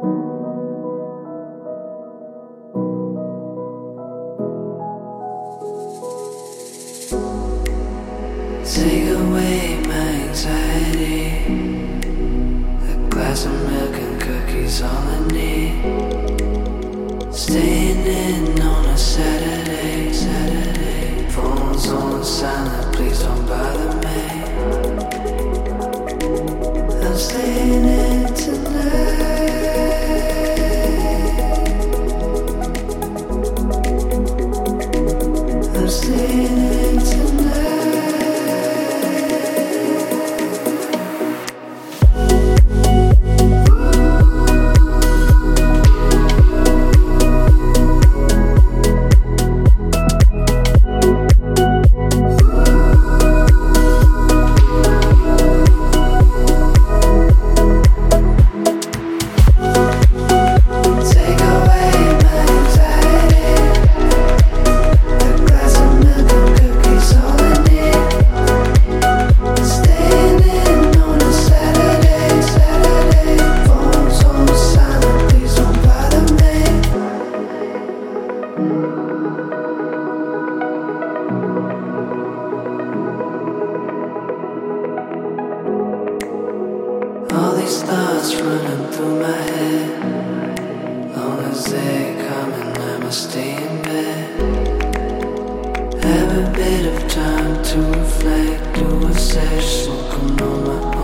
Take away my anxiety. A glass of milk and cookies, all I need. Staying in on a Saturday. Phones on silent, please don't bother me. I'm staying in tonight. I'm staying in tonight. All these thoughts running through my head. Long as they're coming, I'ma stay in bed. Have a bit of time to reflect, do a sesh, smoking on my own.